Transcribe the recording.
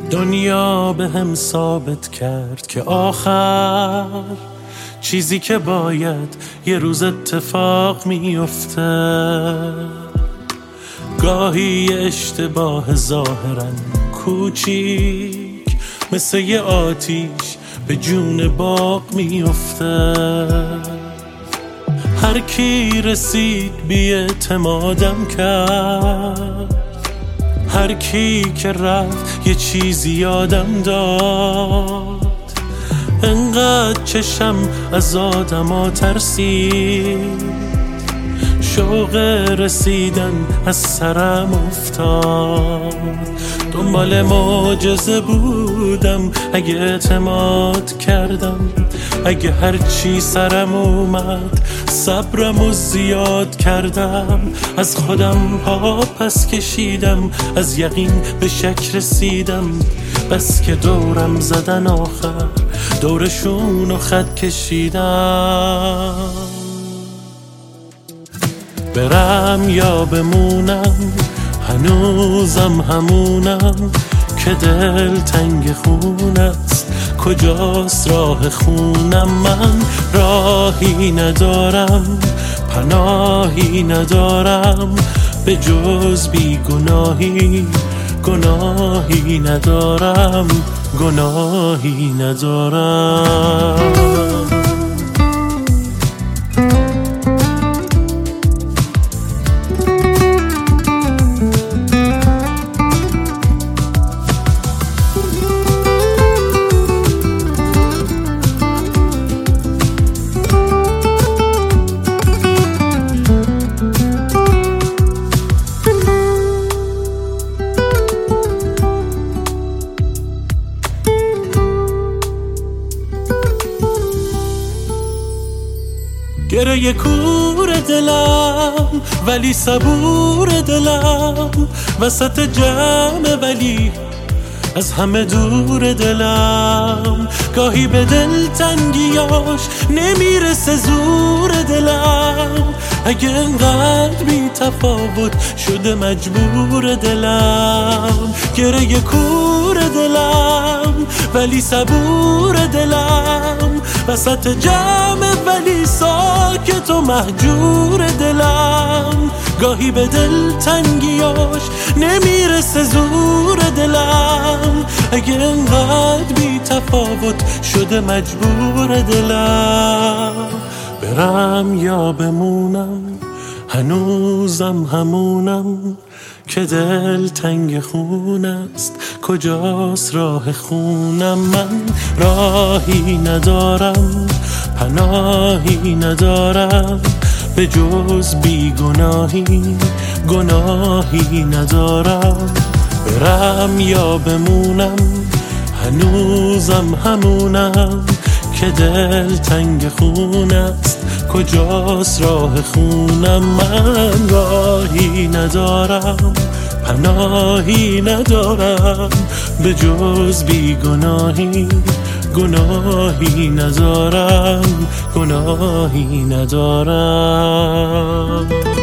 دنیا به هم ثابت کرد که آخر چیزی که باید یه روز اتفاق میفته. گاهی اشتباه ظاهرا کوچیک مثل یه آتیش به جون باغ میفته. هر کی رسید بی اعتمادم کرد، هر کی که رفت یه چیزی یادم داد. انقدر چشم از آدما ترسید، شوق رسیدن از سرم افتاد. دنبال معجزه بودم، اگه اعتماد کردم، اگه هرچی سرم اومد صبرمو زیاد کردم. از خودم ها پس کشیدم، از یقین به شک رسیدم. بس که دورم زدن آخر دورشون و خط کشیدم. برم یا بمونم هنوزم همونم که دل تنگ خون است. کجاست راه خونم؟ من راهی ندارم، پناهی ندارم به جز بیگناهی. گناهی ندارم، گناهی ندارم. گره کور دلم ولی صبور دلم، وسط جمع ولی از همه دور دلم. گاهی به دل تنگیاش نمیرسه زور دلم، اگه انقدر بی تفاوت شده مجبور دلم. گره کور دلم ولی صبور دلم، وسط جمع ولی ساکت و مهجور دلم. گاهی به دل تنگیاش نمیرسه زور دلم، اگه انقدر بی تفاوت شده مجبور دلم. برم یا بمونم هنوزم همونم که دل تنگ خون است. کجاست راه خونم؟ من راهی ندارم، پناهی ندارم به جز بیگناهی. گناهی ندارم. برم یا بمونم هنوزم همونم که دل تنگ خون است. کجاست راه خونم؟ من راهی ندارم، پناهی ندارم به جز بیگناهی. گناهی ندارم، گناهی ندارم.